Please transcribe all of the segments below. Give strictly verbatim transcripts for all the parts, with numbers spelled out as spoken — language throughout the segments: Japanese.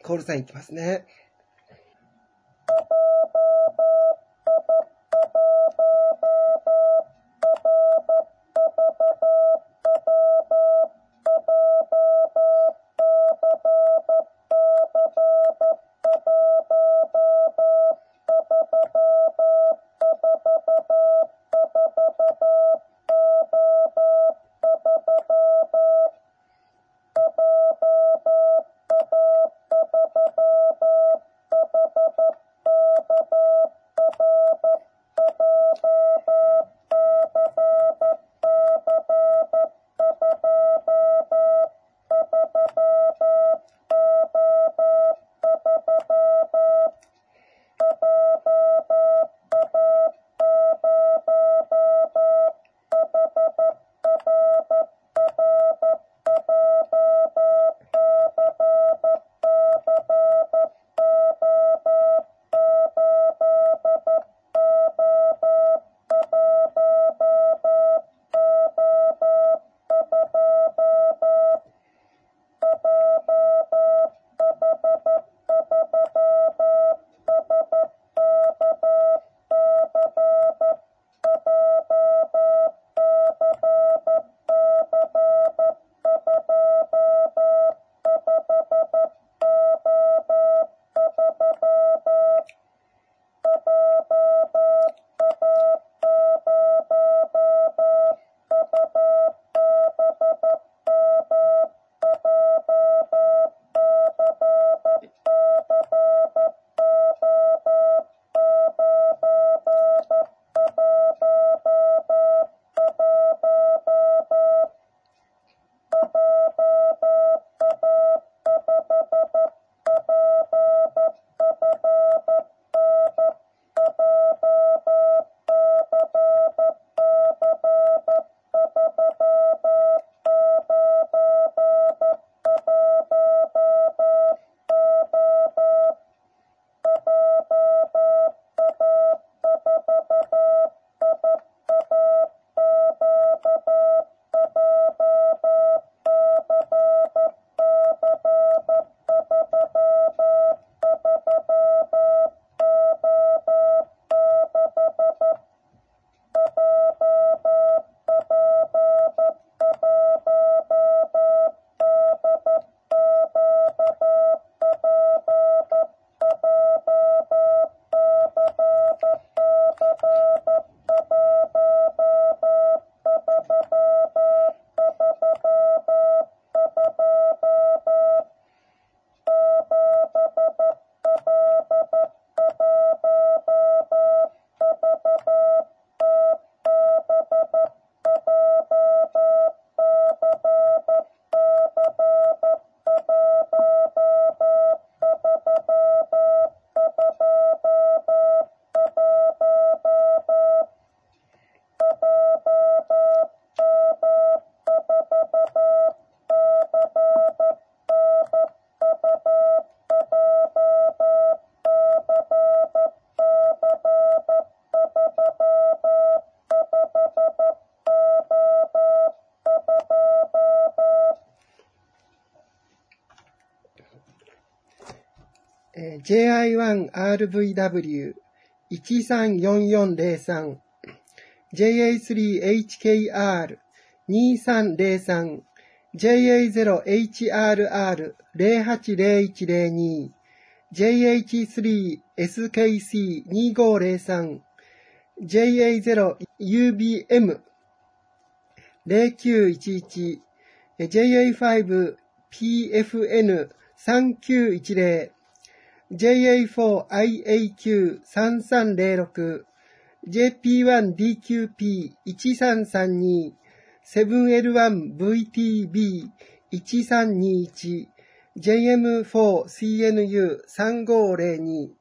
コールサインいきますね。ジェイアイワンアールブイダブリューいちさんよんよんゼロさん ジェイエースリーエイチケーアールにさんゼロさん ジェイエーゼロエイチアールアールゼロはちゼロいちゼロに ジェイエイチスリーエスケーシーにごゼロさん ジェイエーゼロユービーエムゼロきゅういちいち ジェイエーファイブピーエフエヌさんきゅういちゼロ ジェイエーフォーアイエーキューさんさんゼロろく ジェイピーワンディーキューピーいちさんさんに セブンエルワンブイティービーいちさんにいち ジェイエムフォーシーエヌユーさんごゼロに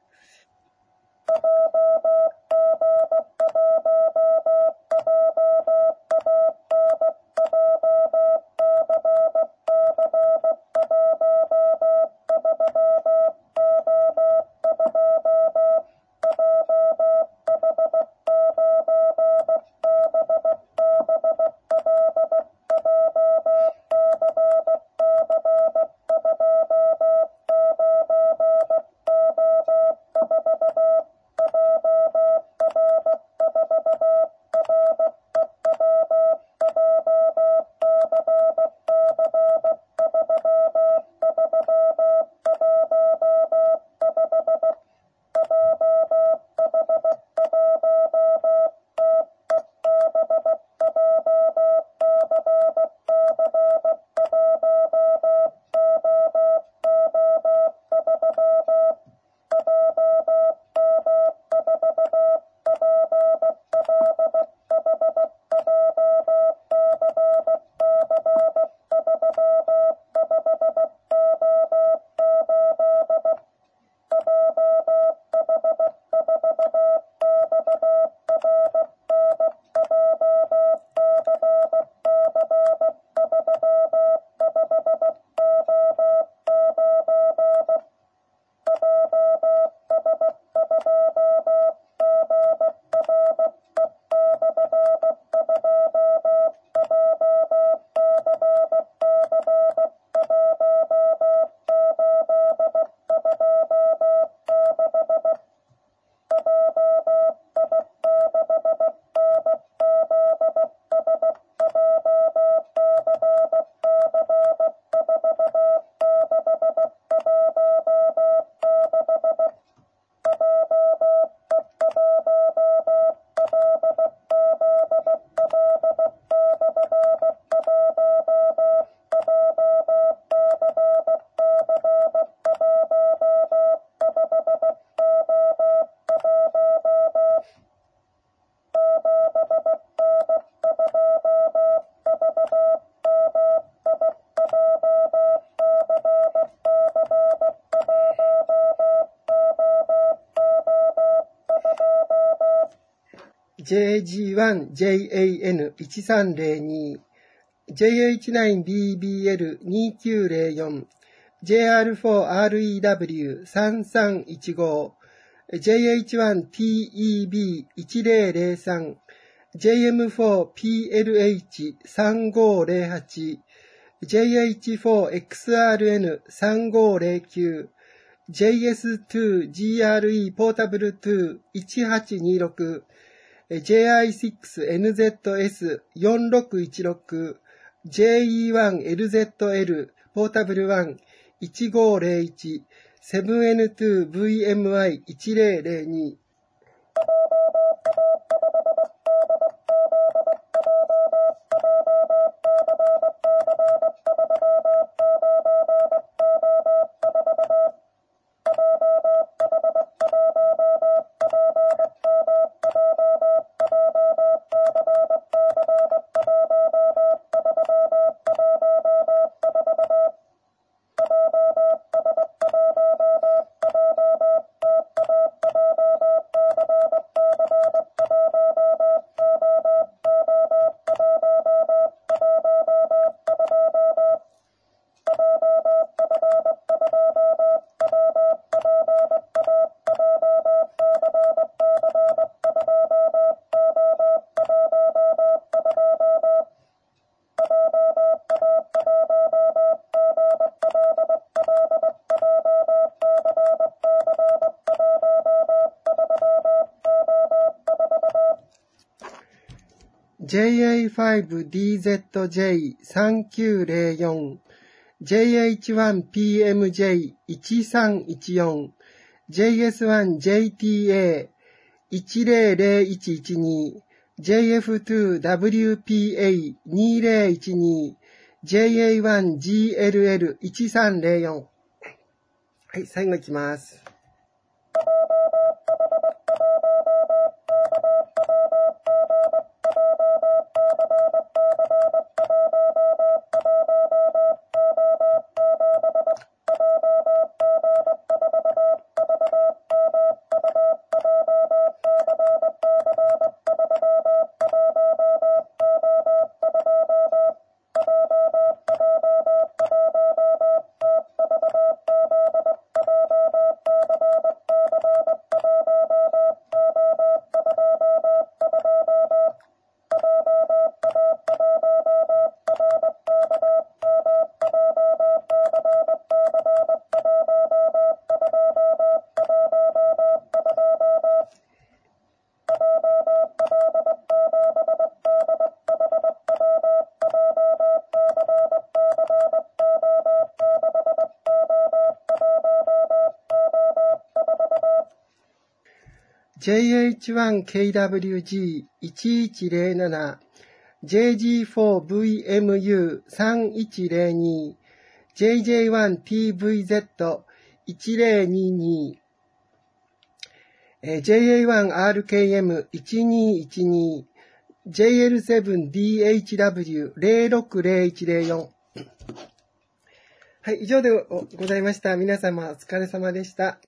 ジェイジーワンジェイエーエヌいちさんゼロに、ジェイエイチナインビービーエルにきゅうゼロよん、ジェイアールフォーアールイーダブリューさんさんいちご、ジェイエイチワンティーイービーいちゼロゼロさん、ジェイエムフォーピーエルエイチさんごゼロはち、ジェイエイチフォーエックスアールエヌさんごゼロきゅう、ジェイエスツージーアールイー ポータブルにいちはちにろく、ジェイアイシックスエヌゼットエスよんろくいちろく、ジェイイーワンエルゼットエル ポータブルいちいちごゼロいち、セブンエヌツーブイエムアイいちゼロゼロに。ジェイエーファイブディーゼットジェイさんきゅうゼロよん、ジェイエイチワンピーエムジェイいちさんいちよん、ジェイエスワンジェイティーエーいちゼロゼロいちいちに、ジェイエフツーダブリューピーエーにゼロいちに、ジェイエーワンジーエルエルいちさんゼロよん。はい、最後いきます。ジェイエイチワンケーダブリュージーいちいちゼロなな、ジェイジーフォーブイエムユーさんいちゼロに、ジェイジェイワンティーブイゼットいちゼロにに、ジェイエーワンアールケーエムいちにいちに、ジェイエルセブンディーエイチダブリューゼロろくゼロいちゼロよん。はい、以上でございました。皆様お疲れ様でした。